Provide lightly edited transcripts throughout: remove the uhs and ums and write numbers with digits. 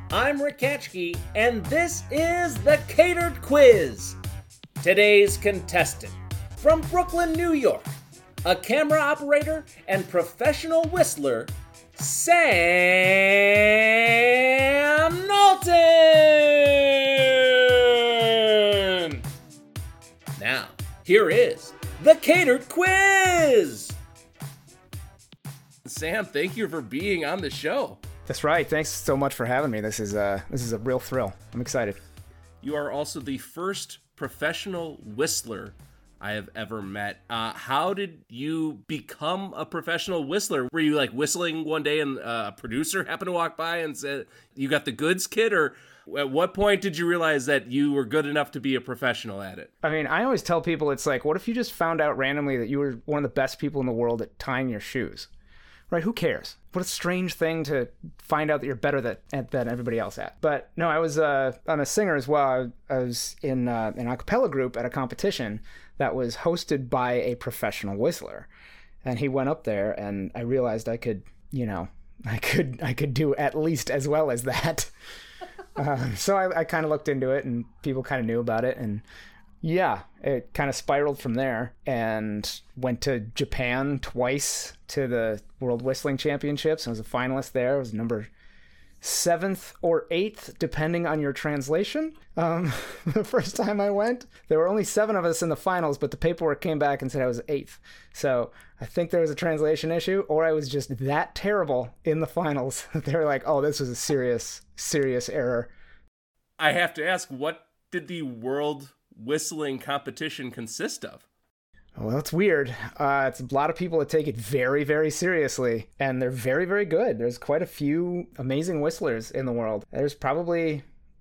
I'm Rick Katchke, and this is the Catered Quiz. Today's contestant, from Brooklyn, New York, a camera operator and professional whistler, Sam Knowlton! Now, here is the Catered Quiz! Sam, thank you for being on the show. That's right. Thanks so much for having me. This is a real thrill. I'm excited. You are also the first professional whistler I have ever met. How did you become a professional whistler? Were you like whistling one day and a producer happened to walk by and said, "You got the goods, kid?" Or at what point did you realize that you were good enough to be a professional at it? I mean, I always tell people it's like, what if you just found out randomly that you were one of the best people in the world at tying your shoes? Right? Who cares? What a strange thing to find out that you're better than everybody else at. But no, I'm a singer as well. I was in an a cappella group at a competition that was hosted by a professional whistler, and he went up there, and I realized I could do at least as well as that. So I kind of looked into it, and people kind of knew about it, and yeah, it kind of spiraled from there, and went to Japan twice to the World Whistling Championships. I was a finalist there. I was number 7th or 8th, depending on your translation. The first time I went, there were only 7 of us in the finals, but the paperwork came back and said I was 8th. So I think there was a translation issue, or I was just that terrible in the finals that they were like, oh, this was a serious, serious error. I have to ask, what did the World Whistling competition consist of? Well, it's weird. It's a lot of people that take it very, very seriously, and they're very, very good. There's quite a few amazing whistlers in the world. There's probably,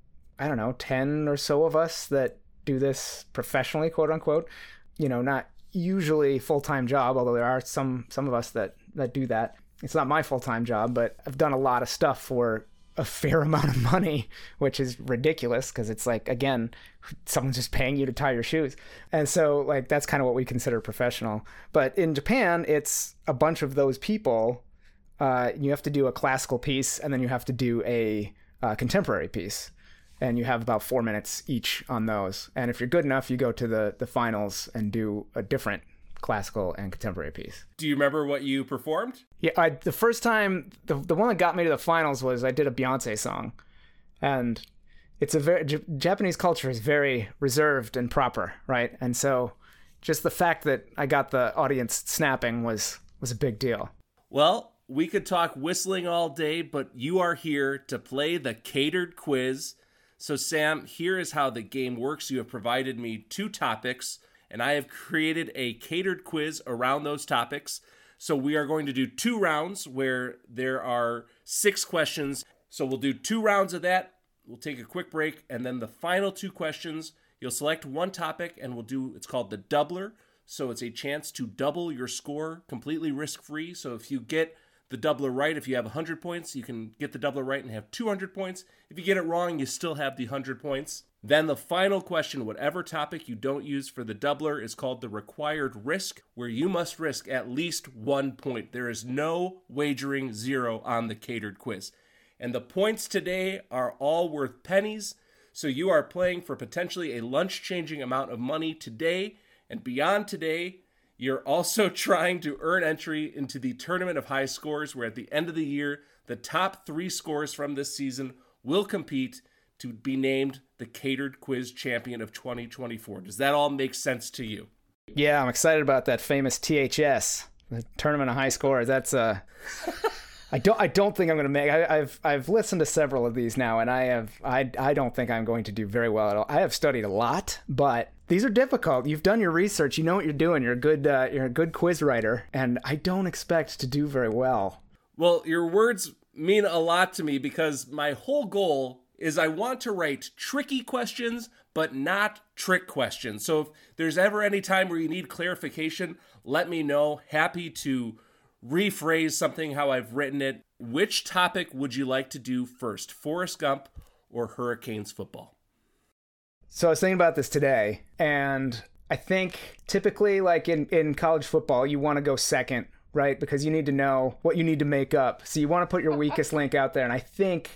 10 or so of us that do this professionally, quote unquote. Not usually full-time job, although there are some of us that do that. It's not my full-time job, but I've done a lot of stuff for a fair amount of money, which is ridiculous because it's like, again, someone's just paying you to tie your shoes. And so like, that's kind of what we consider professional. But in Japan, it's a bunch of those people. You have to do a classical piece, and then you have to do a contemporary piece. And you have about 4 minutes each on those. And if you're good enough, you go to the finals and do a different classical and contemporary piece. Do you remember what you performed? Yeah, the first time, the one that got me to the finals was I did a Beyonce song. And it's Japanese culture is very reserved and proper, right? And so just the fact that I got the audience snapping was a big deal. Well, we could talk whistling all day, but you are here to play the Catered Quiz. So Sam, here is how the game works. You have provided me 2 topics, and I have created a catered quiz around those topics. So we are going to do 2 rounds where there are 6 questions. So we'll do 2 rounds of that. We'll take a quick break, and then the final 2 questions, you'll select one topic, and it's called the doubler. So it's a chance to double your score completely risk-free. So if you get the doubler right, if you have 100 points, you can get the doubler right and have 200 points. If you get it wrong, you still have the 100 points. Then the final question, whatever topic you don't use for the doubler, is called the required risk, where you must risk at least 1 point. There is no wagering 0 on the Catered Quiz. And the points today are all worth pennies, so you are playing for potentially a lunch-changing amount of money today, and beyond today, you're also trying to earn entry into the Tournament of High Scores, where at the end of the year, the top 3 scores from this season will compete to be named the Catered Quiz Champion of 2024. Does that all make sense to you? Yeah, I'm excited about that famous THS, the Tournament of High Scores. That's I don't think I'm going to make. I've listened to several of these now, and I don't think I'm going to do very well at all. I have studied a lot, but these are difficult. You've done your research. You know what you're doing. You're a good quiz writer, and I don't expect to do very well. Well, your words mean a lot to me because my whole goal is I want to write tricky questions, but not trick questions. So if there's ever any time where you need clarification, let me know. Happy to rephrase something how I've written it. Which topic would you like to do first, Forrest Gump or Hurricanes football? So I was thinking about this today, and I think typically like in college football, you want to go second, right? Because you need to know what you need to make up. So you want to put your weakest link out there. And I think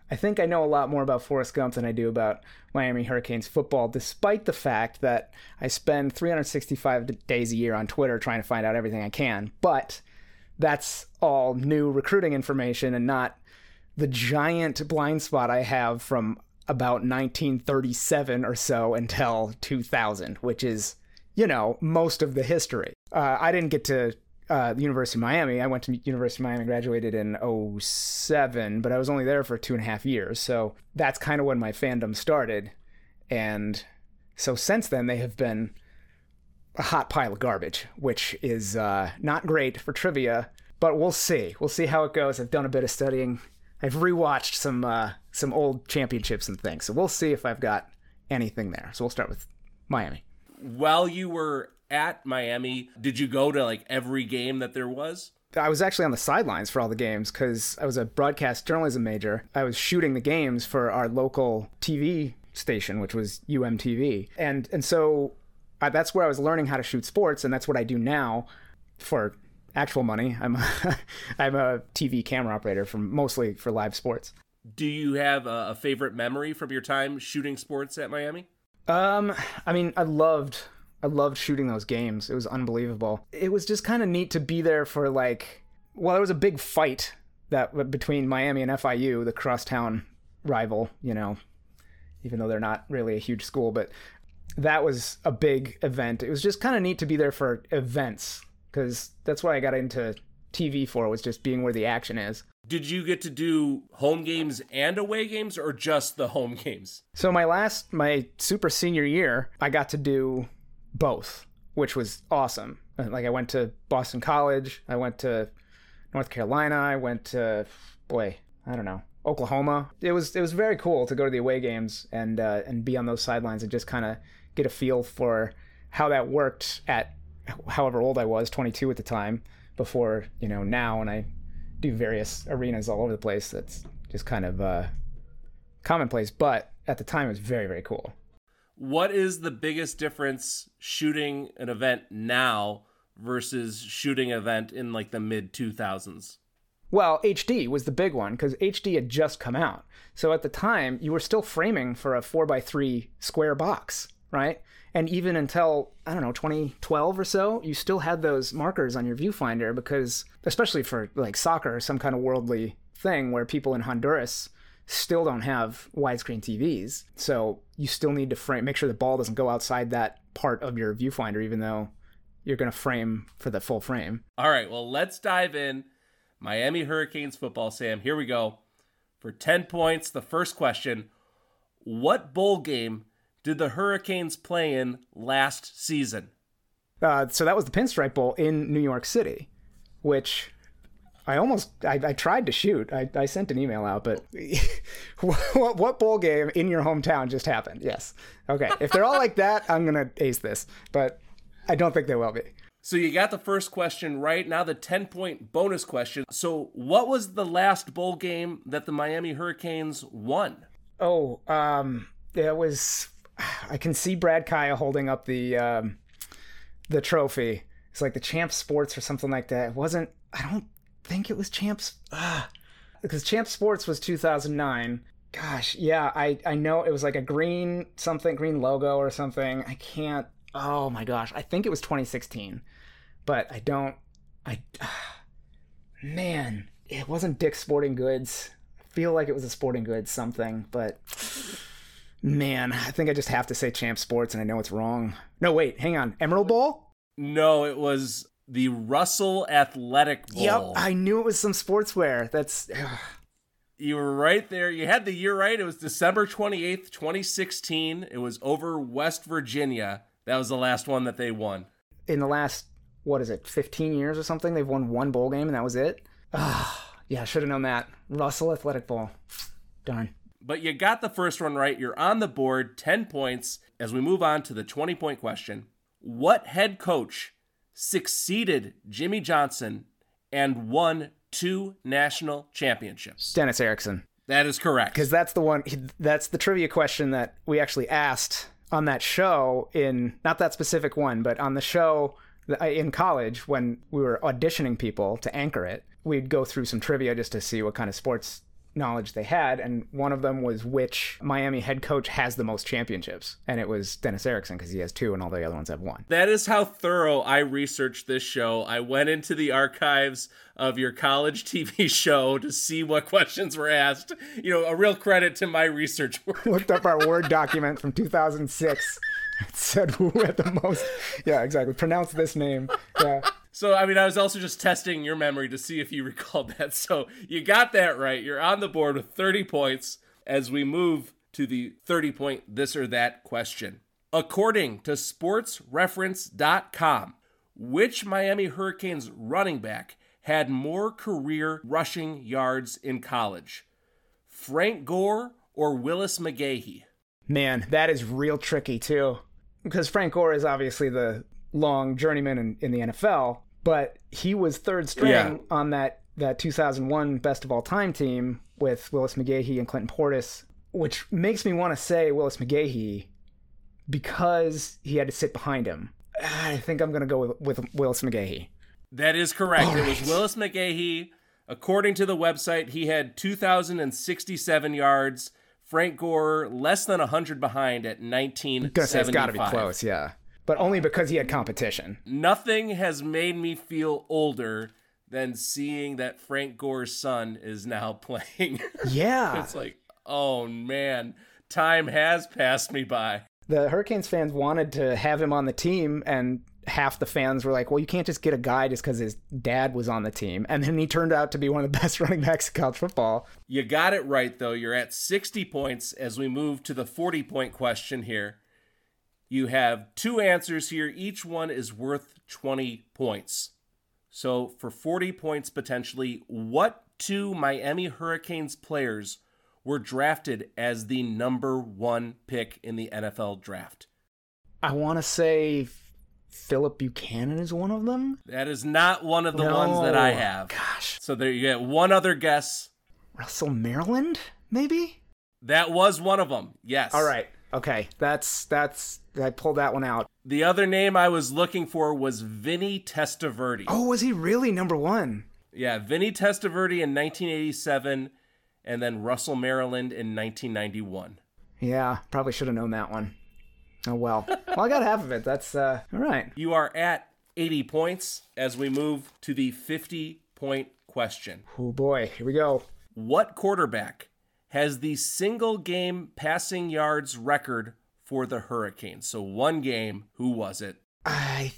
I think I know a lot more about Forrest Gump than I do about Miami Hurricanes football, despite the fact that I spend 365 days a year on Twitter trying to find out everything I can. But that's all new recruiting information and not the giant blind spot I have from about 1937 or so until 2000, which is, most of the history. I didn't get to the University of Miami. I went to University of Miami, graduated in 2007, but I was only there for 2.5 years. So that's kind of when my fandom started. And so since then, they have been a hot pile of garbage, which is not great for trivia, but we'll see. We'll see how it goes. I've done a bit of studying. I've rewatched some old championships and things. So we'll see if I've got anything there. So we'll start with Miami. While you were at Miami, did you go to like every game that there was? I was actually on the sidelines for all the games because I was a broadcast journalism major. I was shooting the games for our local TV station, which was UMTV. And so that's where I was learning how to shoot sports, and that's what I do now for actual money. I'm a TV camera operator mostly for live sports. Do you have a favorite memory from your time shooting sports at Miami? I loved shooting those games. It was unbelievable. It was just kind of neat to be there for there was a big fight between Miami and FIU, the crosstown rival, even though they're not really a huge school, but that was a big event. It was just kind of neat to be there for events because that's what I got into TV for, was just being where the action is. Did you get to do home games and away games or just the home games? So my super senior year, I got to do both, which was awesome. Like I went to Boston College, I went to North Carolina, I went to, Oklahoma. It was very cool to go to the away games and be on those sidelines and just kind of get a feel for how that worked at however old I was, 22 at the time, before, now when I do various arenas all over the place, that's just kind of commonplace. But at the time, it was very, very cool. What is the biggest difference shooting an event now versus shooting an event in like the mid 2000s? Well, HD was the big one because HD had just come out. So at the time, you were still framing for a 4x3 square box, right? And even until, 2012 or so, you still had those markers on your viewfinder because, especially for like soccer or some kind of worldly thing where people in Honduras still don't have widescreen TVs. So you still need to make sure the ball doesn't go outside that part of your viewfinder, even though you're going to frame for the full frame. All right, well, let's dive in. Miami Hurricanes football, Sam. Here we go. For 10 points, the first question: what bowl game did the Hurricanes play in last season? So that was the Pinstripe Bowl in New York City, which I tried to shoot. I sent an email out, but what bowl game in your hometown just happened? Yes. Okay. If they're all like that, I'm going to ace this, but I don't think they will be. So you got the first question right. Now the 10-point bonus question. So what was the last bowl game that the Miami Hurricanes won? Oh, it was... I can see Brad Kaya holding up the trophy. It's like the Champs Sports or something like that. I don't think it was Champs. Because Champs Sports was 2009. Gosh, yeah, I know it was like a green logo or something. I can't. Oh my gosh, I think it was 2016. But man, it wasn't Dick's Sporting Goods. I feel like it was a Sporting Goods something, but man, I think I just have to say Champ Sports, and I know it's wrong. No, wait, hang on. Emerald Bowl? No, it was the Russell Athletic Bowl. Yep, I knew it was some sportswear. That's... You were right there. You had the year right. It was December 28th, 2016. It was over West Virginia. That was the last one that they won. In the last, 15 years or something, they've won one bowl game, and that was it? Yeah, I should have known that. Russell Athletic Bowl. Darn. But you got the first one right. You're on the board, 10 points. As we move on to the 20-point question, what head coach succeeded Jimmy Johnson and won 2 national championships? Dennis Erickson. That is correct. Because that's the one, that's the trivia question that we actually asked on that show not that specific one, but on the show in college when we were auditioning people to anchor it. We'd go through some trivia just to see what kind of sports knowledge they had, and one of them was which Miami head coach has the most championships, and it was Dennis Erickson because he has 2 and all the other ones have 1. That is how thorough I researched this show. I went into the archives of your college TV show to see what questions were asked. You know, a real credit to my research work. Looked up our Word document from 2006. It said who had the most. Yeah, exactly. Pronounce this name. Yeah. So, I mean, I was also just testing your memory to see if you recalled that. So you got that right. You're on the board with 30 points as we move to the 30-point this or that question. According to sportsreference.com, which Miami Hurricanes running back had more career rushing yards in college? Frank Gore or Willis McGahee? Man, that is real tricky, too. Because Frank Gore is obviously the long journeyman in the NFL, but he was third string on that 2001 best of all time team with Willis McGahee and Clinton Portis, which makes me want to say Willis McGahee because he had to sit behind him. I think I'm going to go with Willis McGahee. That is correct. It was Willis McGahee. According to the website, he had 2,067 yards. Frank Gore, less than 100 behind at 1975. It's got to be close, yeah. But only because he had competition. Nothing has made me feel older than seeing that Frank Gore's son is now playing. Yeah. It's like, oh man, time has passed me by. The Hurricanes fans wanted to have him on the team, and half the fans were like, well, you can't just get a guy just because his dad was on the team. And then he turned out to be one of the best running backs in college football. You got it right, though. You're at 60 points as we move to the 40-point question here. You have 2 answers here. Each one is worth 20 points. So for 40 points potentially, what 2 Miami Hurricanes players were drafted as the number 1 pick in the NFL draft? I want to say Philip Buchanan is one of them. That is not one of the ones that I have. Gosh. So there you get one other guess. Russell Maryland, maybe? That was one of them, yes. All right. Okay. That's I pulled that one out. The other name I was looking for was Vinny Testaverde. Oh, was he really number 1? Yeah, Vinny Testaverde in 1987, and then Russell Maryland in 1991. Yeah, probably should have known that one. Oh, well. Well, I got half of it. That's, all right. You are at 80 points as we move to the 50-point question. Oh, boy. Here we go. What quarterback has the single-game passing yards record for the Hurricanes? So one game, who was it? I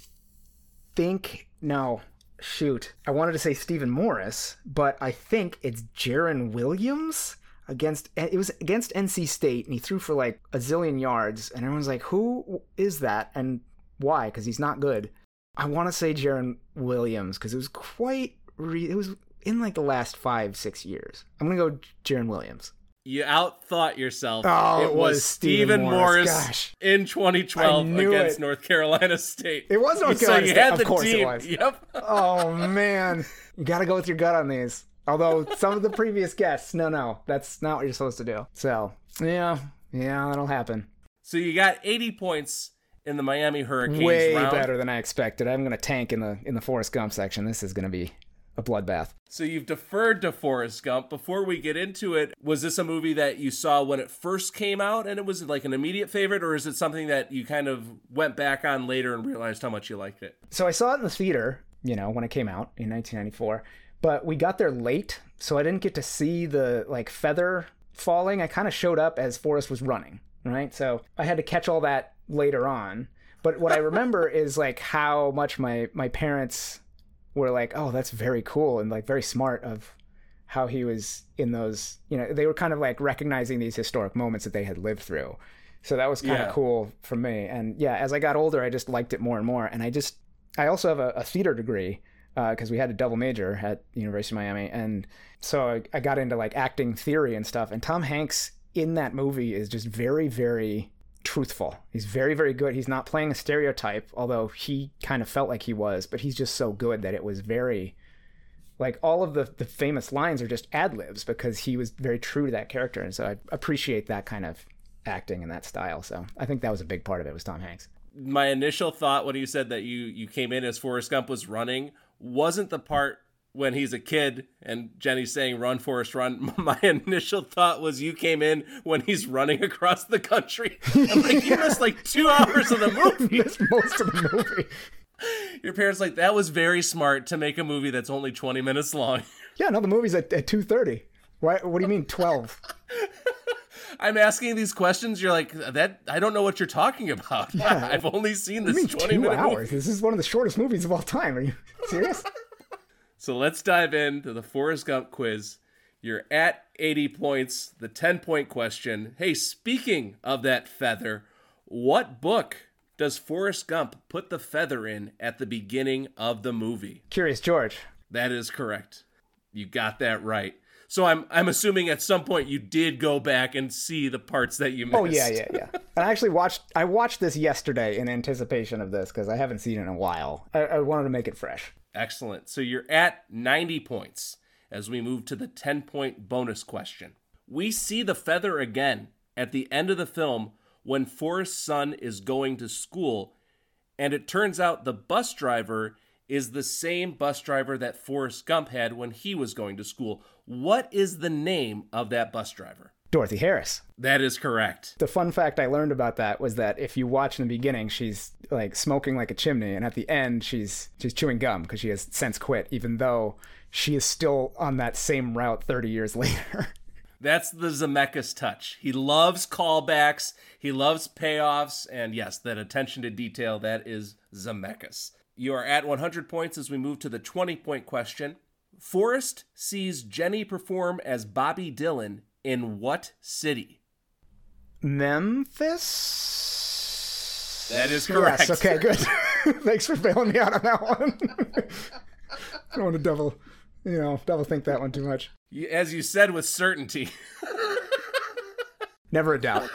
think, no. Shoot. I wanted to say Stephen Morris, but I think it's Jaron Williams. It was against NC State, and he threw for like a zillion yards, and everyone's like, who is that and why? Because he's not good. I want to say Jaron Williams because it was it was in like the last 5-6 years. I'm going to go Jaron Williams. You outthought yourself. Oh, it was Stephen Morris Gosh. in 2012 against North Carolina State. It was North Carolina State. Had of course team. It was. Yep. Oh, man. You got to go with your gut on these. Although some of the previous guests, no, that's not what you're supposed to do. So, yeah, that'll happen. So you got 80 points in the Miami Hurricanes Way round. better than I expected. I'm going to tank in the Forrest Gump section. This is going to be a bloodbath. So you've deferred to Forrest Gump. Before we get into it, was this a movie that you saw when it first came out and it was like an immediate favorite, or is it something that you kind of went back on later and realized how much you liked it? So I saw it in the theater, when it came out in 1994. But we got there late, so I didn't get to see the feather falling. I kind of showed up as Forrest was running, right? So I had to catch all that later on. But what I remember is how much my parents were like, oh, that's very cool and very smart of how he was in those, they were kind of recognizing these historic moments that they had lived through. So that was kind of cool for me. And yeah, as I got older, I just liked it more and more. And I also have a theater degree. Because we had a double major at University of Miami. And so I got into acting theory and stuff. And Tom Hanks in that movie is just very, very truthful. He's very, very good. He's not playing a stereotype, although he kind of felt like he was. But he's just so good that it was very... all of the famous lines are just ad-libs because he was very true to that character. And so I appreciate that kind of acting and that style. So I think that was a big part of it was Tom Hanks. My initial thought when you said that you came in as Forrest Gump was running wasn't the part when he's a kid and Jenny's saying, "Run, Forrest, run," my initial thought was you came in when he's running across the country. I'm like, you missed like 2 hours of the movie. Missed most of the movie. Your parents like, that was very smart to make a movie that's only 20 minutes long. Yeah, no, the movie's at 2:30. Why? What do you mean 12? I'm asking these questions. You're like, that. I don't know what you're talking about. Yeah. I've only seen this 2 20-minute hours. movie. This is one of the shortest movies of all time. Are you serious? So let's dive into the Forrest Gump quiz. You're at 80 points, the 10-point question. Hey, speaking of that feather, what book does Forrest Gump put the feather in at the beginning of the movie? Curious George. That is correct. You got that right. So I'm assuming at some point you did go back and see the parts that you missed. Oh, yeah. And I actually watched this yesterday in anticipation of this because I haven't seen it in a while. I wanted to make it fresh. Excellent. So you're at 90 points as we move to the 10-point bonus question. We see the feather again at the end of the film when Forrest's son is going to school, and it turns out the bus driver is the same bus driver that Forrest Gump had when he was going to school. What is the name of that bus driver? Dorothy Harris. That is correct. The fun fact I learned about that was that if you watch in the beginning, she's like smoking like a chimney, and at the end, she's chewing gum because she has since quit, even though she is still on that same route 30 years later. That's the Zemeckis touch. He loves callbacks, he loves payoffs, and yes, that attention to detail, that is Zemeckis. You are at 100 points as we move to the 20-point question. Forrest sees Jenny perform as Bobby Dylan in what city? Memphis? That is correct. Yes, okay, good. Thanks for bailing me out on that one. I don't want to double think that one too much. As you said with certainty. Never a doubt.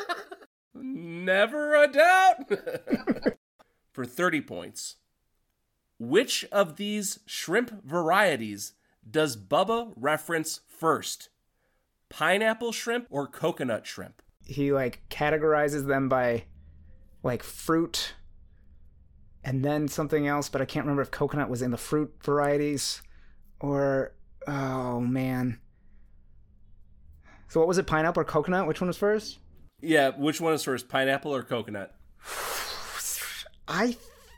Never a doubt. For 30 points. Which of these shrimp varieties does Bubba reference first? Pineapple shrimp or coconut shrimp? He categorizes them by fruit and then something else, but I can't remember if coconut was in the fruit varieties or, oh man. So what was it, pineapple or coconut? Which one was first? Yeah, which one is first, pineapple or coconut? I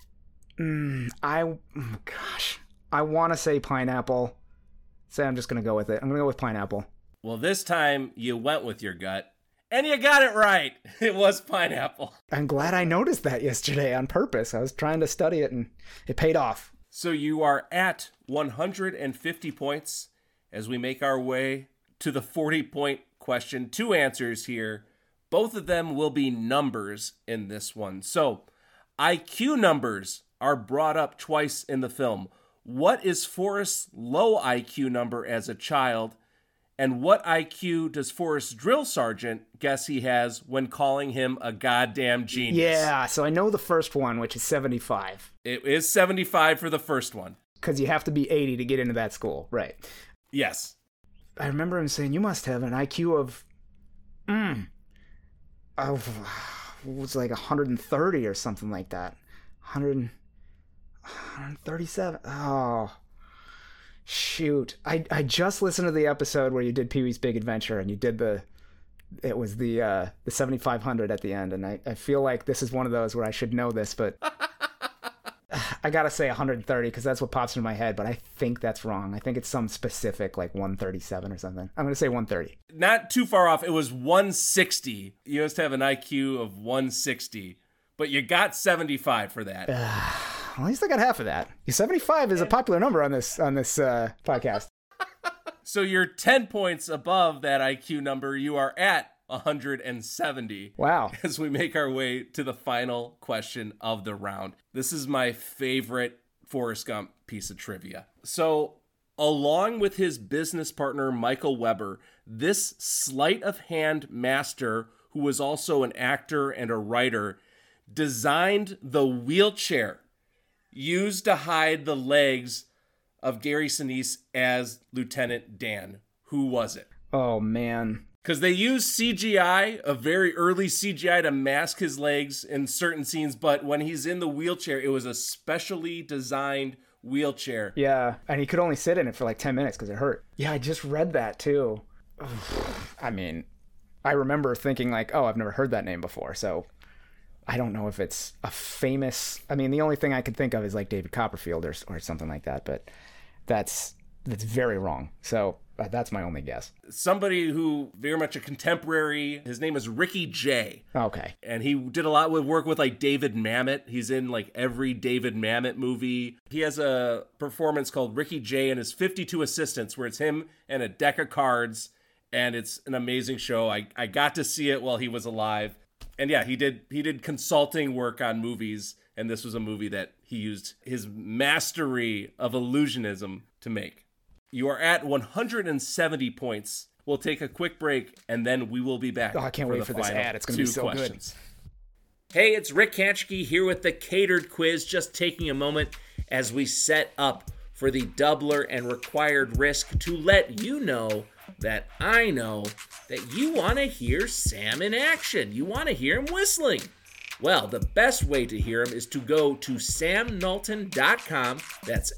want to say pineapple. So I'm just going to go with it. I'm going to go with pineapple. Well, this time you went with your gut, and you got it right. It was pineapple. I'm glad I noticed that yesterday on purpose. I was trying to study it, and it paid off. So you are at 150 points as we make our way to the 40-point question. 2 answers here. Both of them will be numbers in this one. So IQ numbers are brought up twice in the film. What is Forrest's low IQ number as a child? And what IQ does Forrest's drill sergeant guess he has when calling him a goddamn genius? Yeah, so I know the first one, which is 75. It is 75 for the first one. Because you have to be 80 to get into that school, right? Yes. I remember him saying, you must have an IQ of, it was like 130 or something like that. 137. Oh, shoot. I just listened to the episode where you did Pee-wee's Big Adventure and you did the 7,500 at the end. And I feel like this is one of those where I should know this, but I got to say 130 because that's what pops into my head, but I think that's wrong. I think it's some specific, like 137 or something. I'm going to say 130. Not too far off. It was 160. You must have an IQ of 160, but you got 75 for that. At least I got half of that. 75 is a popular number on this podcast. So you're 10 points above that IQ number. You are at 170. Wow. As we make our way to the final question of the round. This is my favorite Forrest Gump piece of trivia. So, along with his business partner, Michael Weber, this sleight of hand master, who was also an actor and a writer, designed the wheelchair used to hide the legs of Gary Sinise as Lieutenant Dan. Who was it? Oh, man. Because they used CGI, a very early CGI, to mask his legs in certain scenes, but when he's in the wheelchair, it was a specially designed wheelchair. Yeah, and he could only sit in it for like 10 minutes because it hurt. Yeah, I just read that too. I mean, I remember thinking like, oh, I've never heard that name before. So I don't know if it's a famous... I mean, the only thing I could think of is like David Copperfield or something like that. But that's very wrong. So that's my only guess. Somebody who very much a contemporary, his name is Ricky Jay. Okay. And he did a lot of work with like David Mamet. He's in like every David Mamet movie. He has a performance called Ricky Jay and his 52 Assistants, where it's him and a deck of cards. And it's an amazing show. I got to see it while he was alive. And yeah, he did consulting work on movies. And this was a movie that he used his mastery of illusionism to make. You are at 170 points. We'll take a quick break, and then we will be back. Oh, I can't wait for this ad. It's going to be so questions. Good. Hey, it's Rick Hatchke here with the Catered Quiz, just taking a moment as we set up for the doubler and required risk to let you know that I know that you want to hear Sam in action. You want to hear him whistling. Well, the best way to hear him is to go to samnulton.com. That's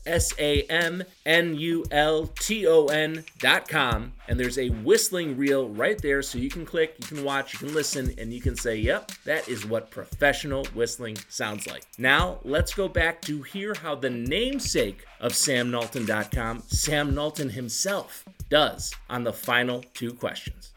SAMNULTON.com. And there's a whistling reel right there, so you can click, you can watch, you can listen, and you can say, yep, that is what professional whistling sounds like. Now, let's go back to hear how the namesake of samnulton.com, Sam Nulton himself, does on the final two questions.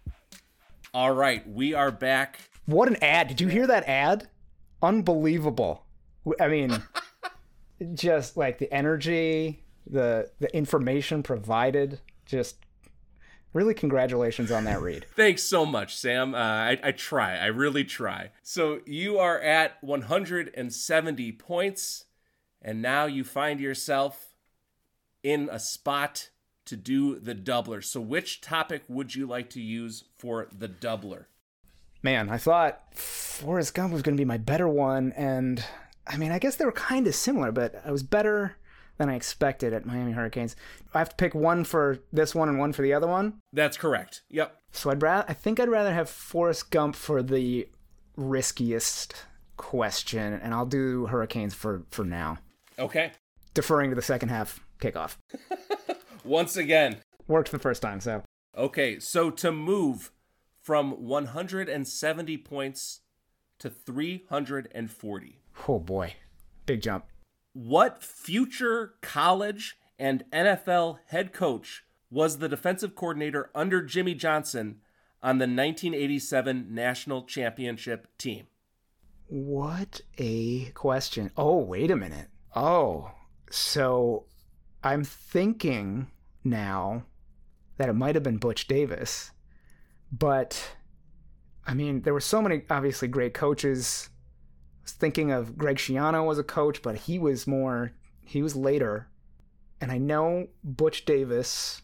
All right, we are back. What an ad. Did you hear that ad? Unbelievable. I mean, just like the energy, the information provided, just really congratulations on that read. Thanks so much, Sam. I try. I really try. So you are at 170 points, and now you find yourself in a spot to do the doubler. So which topic would you like to use for the doubler? Man, I thought Forrest Gump was going to be my better one, and I mean, I guess they were kind of similar, but I was better than I expected at Miami Hurricanes. I have to pick one for this one and one for the other one? That's correct. Yep. So I think I'd rather have Forrest Gump for the riskiest question, and I'll do Hurricanes for now. Okay. Deferring to the second half kickoff. Once again. Worked the first time, so. Okay, so to move from 170 points to 340. Oh boy, big jump. What future college and NFL head coach was the defensive coordinator under Jimmy Johnson on the 1987 national championship team? What a question. Oh, wait a minute. Oh, so I'm thinking now that it might have been Butch Davis. But, I mean, there were so many, obviously, great coaches. I was thinking of Greg Schiano as a coach, but he was later. And I know Butch Davis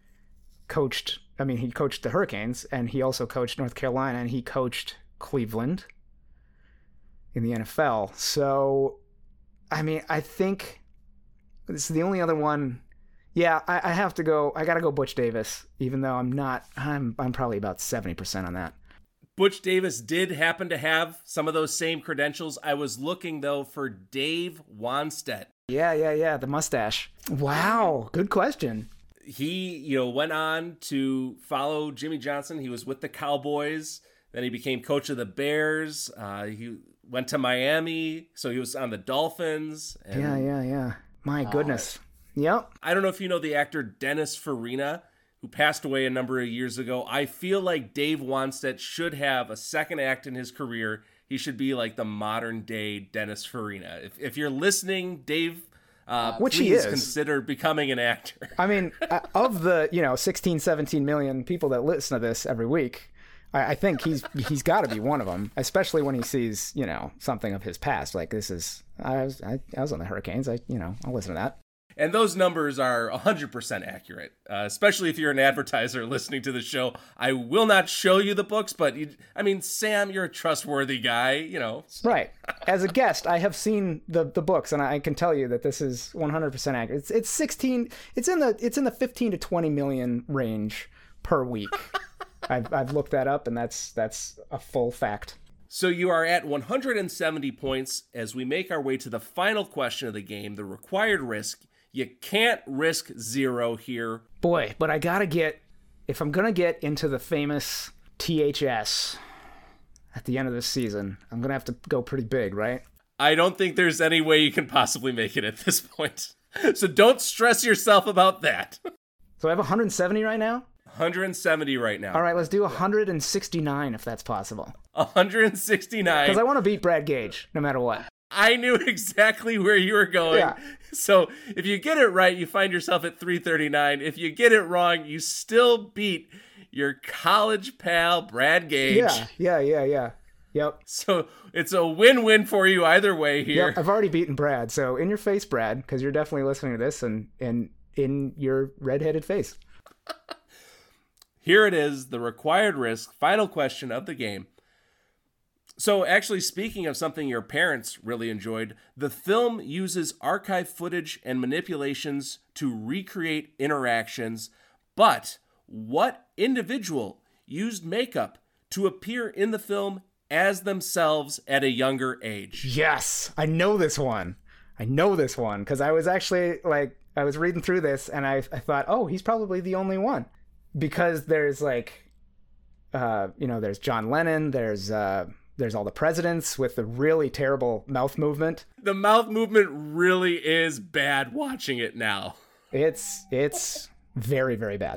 he coached the Hurricanes, and he also coached North Carolina, and he coached Cleveland in the NFL. So, I mean, I think this is the only other one. Yeah, I have to go. I got to go Butch Davis, even though I'm probably about 70% on that. Butch Davis did happen to have some of those same credentials. I was looking, though, for Dave Wannstedt. Yeah, the mustache. Wow, good question. He, went on to follow Jimmy Johnson. He was with the Cowboys. Then he became coach of the Bears. He went to Miami, so he was on the Dolphins. And Yeah. My goodness. Yep. I don't know if you know the actor Dennis Farina, who passed away a number of years ago. I feel like Dave Wannstedt should have a second act in his career. He should be like the modern day Dennis Farina. If you're listening, Dave, which please he is, consider becoming an actor. I mean, of the 16, 17 million people that listen to this every week, I think he's got to be one of them, especially when he sees something of his past. Like this is I was on the Hurricanes. I'll listen to that. And those numbers are 100% accurate, especially if you're an advertiser listening to the show. I will not show you the books, but Sam, you're a trustworthy guy, Right. As a guest, I have seen the books, and I can tell you that this is 100% accurate. It's 16. It's in the 15 to 20 million range per week. I've looked that up, and that's a full fact. So you are at 170 points as we make our way to the final question of the game, the required risk. You can't risk zero here. Boy, but I gotta get, if I'm gonna get into the famous THS at the end of this season, I'm gonna have to go pretty big, right? I don't think there's any way you can possibly make it at this point. So don't stress yourself about that. So I have 170 right now? 170 right now. All right, let's do 169 if that's possible. 169. Because I want to beat Brad Gage, no matter what. I knew exactly where you were going. Yeah. So if you get it right, you find yourself at 339. If you get it wrong, you still beat your college pal, Brad Gage. Yeah. Yep. So it's a win-win for you either way here. Yep, I've already beaten Brad. So in your face, Brad, because you're definitely listening to this and in your redheaded face. Here it is, the required risk, final question of the game. So actually, speaking of something your parents really enjoyed, the film uses archive footage and manipulations to recreate interactions, but what individual used makeup to appear in the film as themselves at a younger age? Yes, I know this one because I was actually I was reading through this and I thought, oh, he's probably the only one. Because there's there's John Lennon, there's all the presidents with the really terrible mouth movement. The mouth movement really is bad watching it now. It's very, very bad.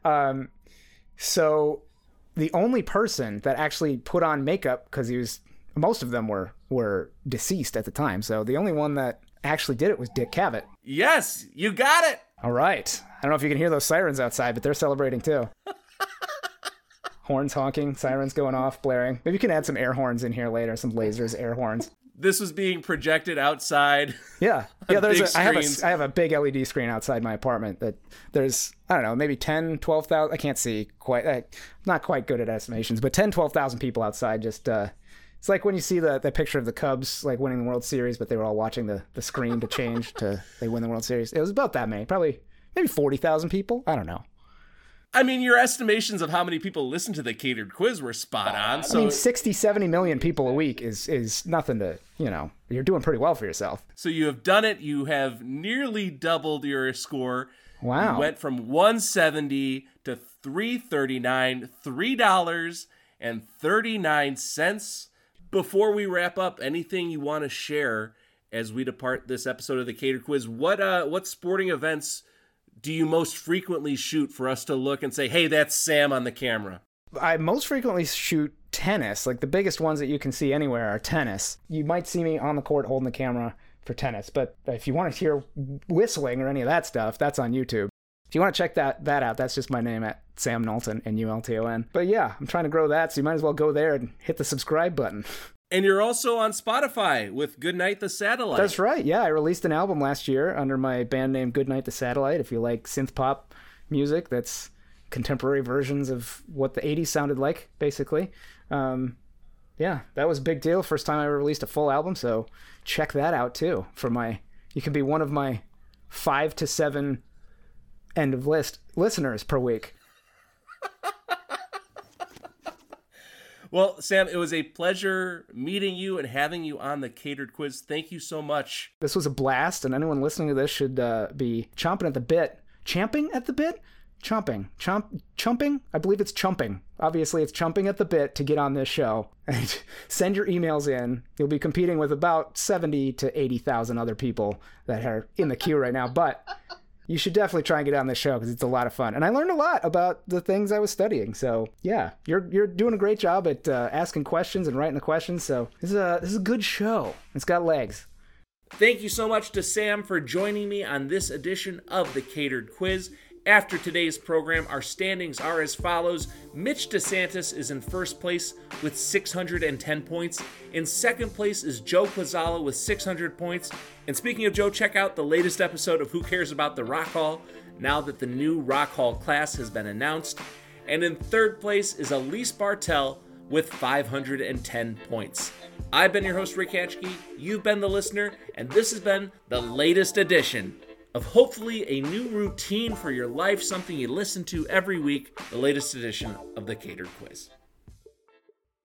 So the only person that actually put on makeup, because most of them were deceased at the time. So the only one that actually did it was Dick Cavett. Yes, you got it. All right. I don't know if you can hear those sirens outside, but they're celebrating too. Horns honking, sirens going off, blaring. Maybe you can add some air horns in here later, some lasers, air horns. This was being projected outside. Yeah. I have a big LED screen outside my apartment that there's, I don't know, maybe 10, 12,000. I can't see quite. I'm not quite good at estimations, but 10, 12,000 people outside just it's like when you see the picture of the Cubs winning the World Series, but they were all watching the screen to change to they win the World Series. It was about that many, probably maybe 40,000 people. I don't know. I mean, your estimations of how many people listen to the Catered Quiz were spot on. So 60, 70 million people a week is nothing to, you're doing pretty well for yourself. So you have done it. You have nearly doubled your score. Wow. You went from 170 to 339, $3.39. Before we wrap up, anything you want to share as we depart this episode of the Catered Quiz? What sporting events do you most frequently shoot for us to look and say, hey, that's Sam on the camera? I most frequently shoot tennis. Like the biggest ones that you can see anywhere are tennis. You might see me on the court holding the camera for tennis, but if you want to hear whistling or any of that stuff, that's on YouTube. If you want to check that out, that's just my name at Sam Knowlton, N-U-L-T-O-N. But yeah, I'm trying to grow that, so you might as well go there and hit the subscribe button. And you're also on Spotify with Goodnight the Satellite. That's right, yeah. I released an album last year under my band name Goodnight the Satellite. If you like synth pop music, that's contemporary versions of what the 80s sounded like, basically. Yeah, that was a big deal. First time I ever released a full album, so check that out too. You can be one of my 5 to 7 end of list listeners per week. Well, Sam, it was a pleasure meeting you and having you on the Catered Quiz. Thank you so much. This was a blast, and anyone listening to this should be chomping at the bit. Champing at the bit? Chumping? I believe it's chumping. Obviously, it's chumping at the bit to get on this show. And send your emails in. You'll be competing with about 70 to 80,000 other people that are in the queue right now, but you should definitely try and get on this show because it's a lot of fun. And I learned a lot about the things I was studying. So yeah, you're doing a great job at asking questions and writing the questions. So this is a good show. It's got legs. Thank you so much to Sam for joining me on this edition of the Catered Quiz. After today's program, our standings are as follows. Mitch DeSantis is in first place with 610 points. In second place is Joe Quazala with 600 points. And speaking of Joe, check out the latest episode of Who Cares About the Rock Hall, now that the new Rock Hall class has been announced. And in third place is Elise Bartel with 510 points. I've been your host, Rick Hatchke. You've been the listener, and this has been the latest edition of hopefully a new routine for your life, something you listen to every week, the latest edition of the Catered Quiz.